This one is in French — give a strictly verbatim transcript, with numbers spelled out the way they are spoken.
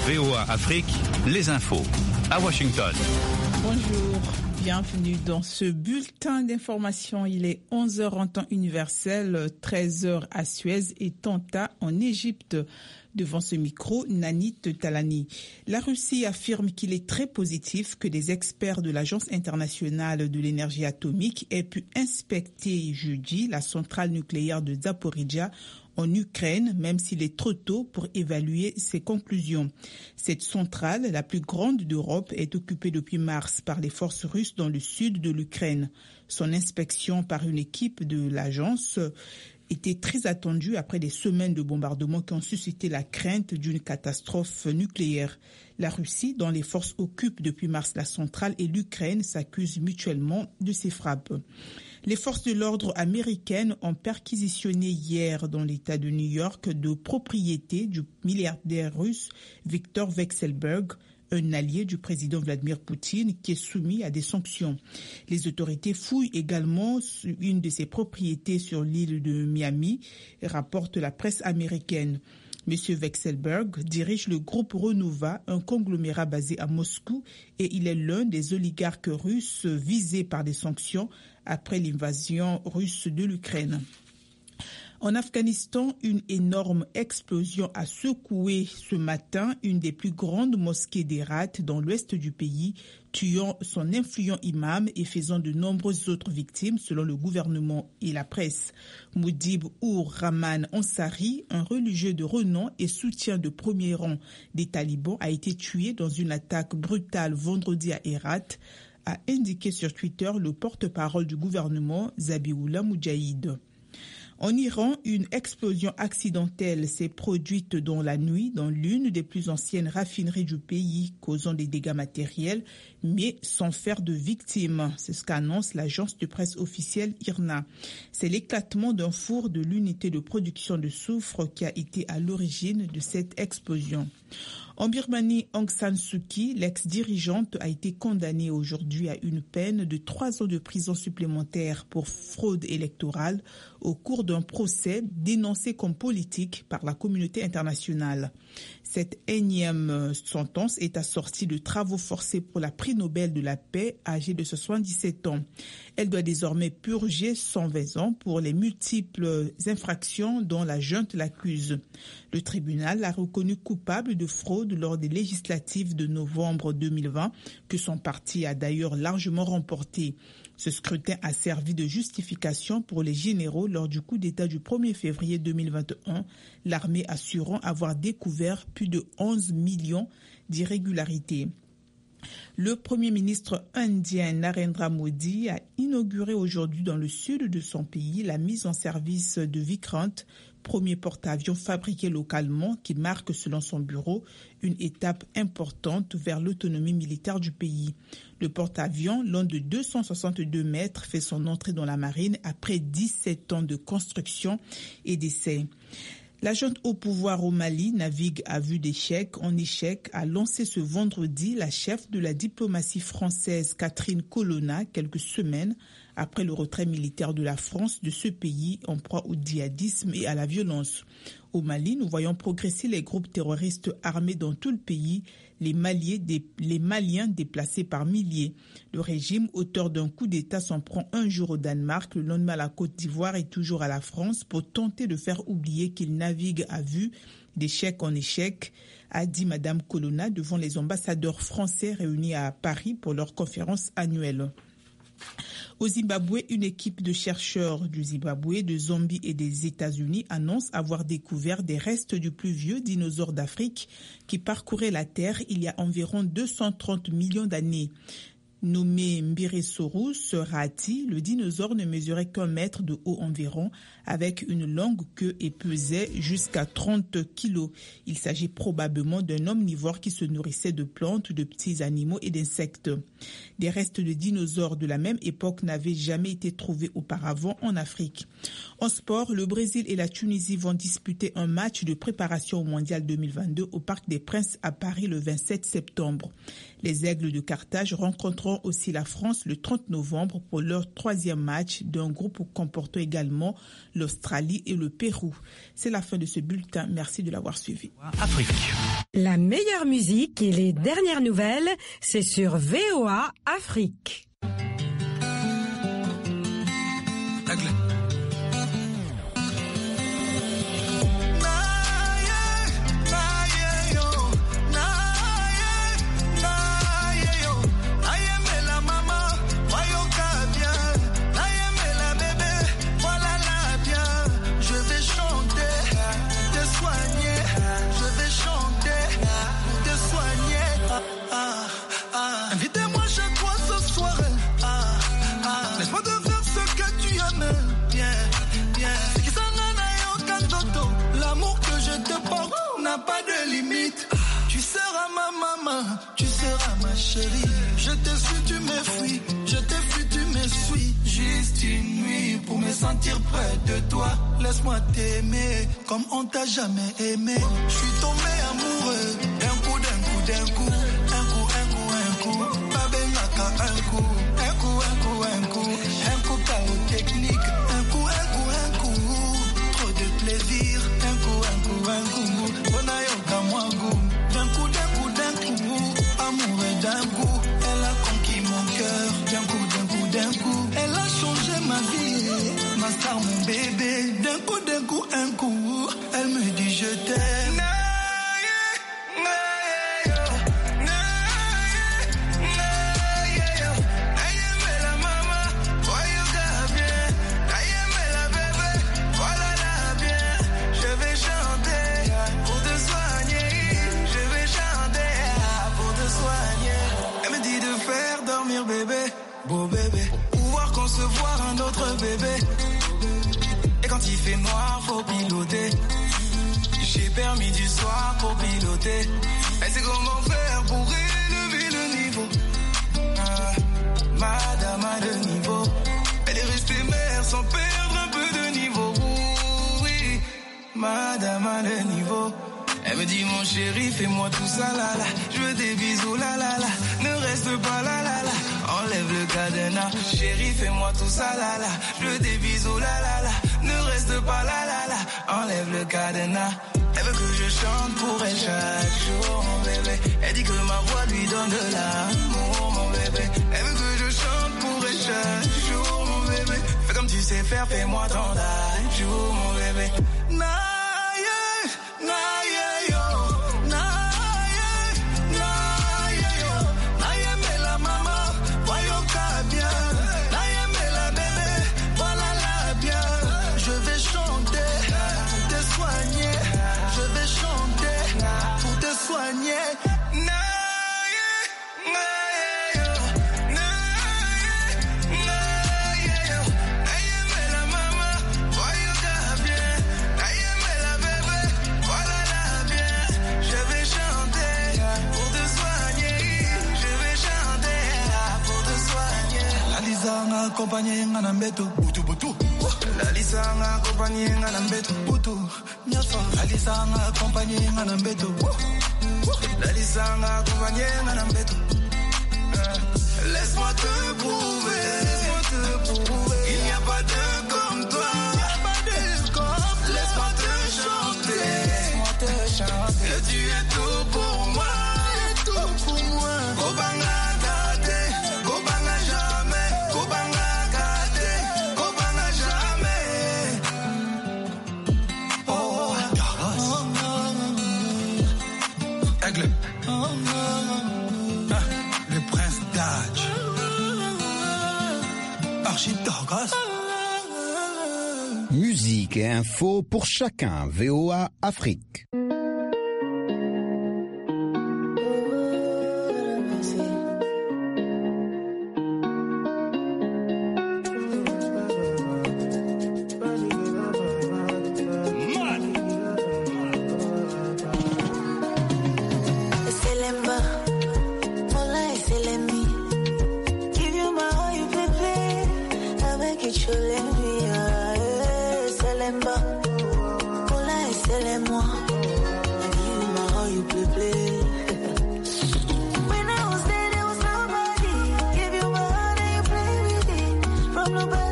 V O A Afrique, les infos à Washington. Bonjour, bienvenue dans ce bulletin d'information. Il est onze heures en temps universel, treize heures à Suez et Tanta en Égypte. Devant ce micro, Nanit Talani. La Russie affirme qu'il est très positif que des experts de l'Agence internationale de l'énergie atomique aient pu inspecter jeudi la centrale nucléaire de Zaporizhzhia en Ukraine, même s'il est trop tôt pour évaluer ses conclusions. Cette centrale, la plus grande d'Europe, est occupée depuis mars par les forces russes dans le sud de l'Ukraine. Son inspection par une équipe de l'agence était très attendue après des semaines de bombardements qui ont suscité la crainte d'une catastrophe nucléaire. La Russie, dont les forces occupent depuis mars la centrale, et l'Ukraine s'accusent mutuellement de ces frappes. Les forces de l'ordre américaines ont perquisitionné hier dans l'État de New York de propriétés du milliardaire russe Viktor Vekselberg, un allié du président Vladimir Poutine qui est soumis à des sanctions. Les autorités fouillent également une de ses propriétés sur l'île de Miami, rapporte la presse américaine. Monsieur Vekselberg dirige le groupe Renova, un conglomérat basé à Moscou, et il est l'un des oligarques russes visés par des sanctions après l'invasion russe de l'Ukraine. En Afghanistan, une énorme explosion a secoué ce matin une des plus grandes mosquées d'Hérat dans l'ouest du pays, tuant son influent imam et faisant de nombreuses autres victimes selon le gouvernement et la presse. Moudib Ur Rahman Ansari, un religieux de renom et soutien de premier rang des talibans, a été tué dans une attaque brutale vendredi à Hérat, a indiqué sur Twitter le porte-parole du gouvernement Zabiullah Moudjahid. En Iran, une explosion accidentelle s'est produite dans la nuit dans l'une des plus anciennes raffineries du pays, causant des dégâts matériels, mais sans faire de victimes. C'est ce qu'annonce l'agence de presse officielle I R N A. C'est l'éclatement d'un four de l'unité de production de soufre qui a été à l'origine de cette explosion. En Birmanie, Aung San Suu Kyi, l'ex-dirigeante, a été condamnée aujourd'hui à une peine de trois ans de prison supplémentaire pour fraude électorale au cours d'un procès dénoncé comme politique par la communauté internationale. Cette énième sentence est assortie de travaux forcés pour la prix Nobel de la paix âgée de soixante-dix-sept ans. Elle doit désormais purger cent vingt ans pour les multiples infractions dont la junte l'accuse. Le tribunal l'a reconnue coupable de fraude lors des législatives de novembre deux mille vingt, que son parti a d'ailleurs largement remporté. Ce scrutin a servi de justification pour les généraux lors du coup d'État du premier février deux mille vingt et un, l'armée assurant avoir découvert plus de onze millions d'irrégularités. Le Premier ministre indien Narendra Modi a inauguré aujourd'hui dans le sud de son pays la mise en service de Vikrant, premier porte-avions fabriqué localement qui marque, selon son bureau, une étape importante vers l'autonomie militaire du pays. Le porte-avions, long de deux cent soixante-deux mètres, fait son entrée dans la marine après dix-sept ans de construction et d'essais. La junte au pouvoir au Mali navigue à vue d'échec en échec, a lancé ce vendredi la chef de la diplomatie française Catherine Colonna, quelques semaines après le retrait militaire de la France de ce pays en proie au djihadisme et à la violence. Au Mali, nous voyons progresser les groupes terroristes armés dans tout le pays, les, Maliens, les Maliens déplacés par milliers. Le régime, auteur d'un coup d'État, s'en prend un jour au Danemark, le lendemain à la Côte d'Ivoire et toujours à la France pour tenter de faire oublier qu'il navigue à vue d'échec en échec, a dit Madame Colonna devant les ambassadeurs français réunis à Paris pour leur conférence annuelle. Au Zimbabwe, une équipe de chercheurs du Zimbabwe, de Zambie et des États-Unis annonce avoir découvert des restes du plus vieux dinosaure d'Afrique qui parcourait la Terre il y a environ deux cent trente millions d'années. Nommé Mbiresaurus rati, le dinosaure ne mesurait qu'un mètre de haut environ, avec une longue queue et pesait jusqu'à trente kilos. Il s'agit probablement d'un omnivore qui se nourrissait de plantes, de petits animaux et d'insectes. Des restes de dinosaures de la même époque n'avaient jamais été trouvés auparavant en Afrique. En sport, le Brésil et la Tunisie vont disputer un match de préparation au Mondial deux mille vingt-deux au Parc des Princes à Paris le vingt-sept septembre. Les Aigles de Carthage rencontreront aussi la France le trente novembre pour leur troisième match d'un groupe comportant également l'Australie et le Pérou. C'est la fin de ce bulletin. Merci de l'avoir suivi. Afrique. La meilleure musique et les dernières nouvelles, c'est sur V O A Afrique. Pas de limite, tu seras ma maman, tu seras ma chérie. Je te suis, tu me fuis, je te fuis, tu me suis. Juste une nuit pour me sentir près de toi. Laisse-moi t'aimer comme on t'a jamais aimé. Je suis tombé amoureux d'un coup, d'un coup, d'un coup, un coup, un coup, un coup. Babengaka, un coup, un coup, un coup, un coup, un coup chaos technique, un coup, un coup, un coup. Trop de plaisir, un coup, un coup, un coup. D'un coup, d'un coup, d'un coup, amoureux d'un coup, elle a conquis mon cœur. D'un coup, d'un coup, d'un coup, elle a changé ma vie, ma star, mon bébé. D'un coup, d'un coup, un coup, elle me dit je t'aime. Beau bébé, pouvoir concevoir un autre bébé. Et quand il fait noir, faut piloter. J'ai permis du soir pour piloter. Elle sait comment faire pour élever le niveau. Ah, madame a le niveau. Elle est restée mère sans perdre un peu de niveau. Oui, madame a le niveau. Elle me dit mon chéri, fais-moi tout ça là là. Je veux des bisous là là là. Ne reste pas là là là. Enlève le cadenas, chérie, fais-moi tout ça là là. Je veux des bisous là là là. Ne reste pas là là là. Enlève le cadenas. Elle veut que je chante pour elle chaque jour, mon bébé. Elle dit que ma voix lui donne de l'amour, mon bébé. Elle veut que je chante pour elle chaque jour, mon bébé. Fais comme tu sais faire, fais-moi ton jour, mon bébé. Nah. Accompagné ngana mbeto butu butu la lisanga accompagné ngana mbeto butu nyafa la lisanga accompagné ngana mbeto la lisanga accompagné ngana mbeto laisse-moi te prouver laisse-moi te prouver il n'y a pas de comme toi il n'y a pas de comme laisse-moi te chanter laisse-moi te chanter que tu es tout pour moi tu es tout pour moi Obanga Musique et info pour chacun. V O A Afrique. When I was there comme le bébé.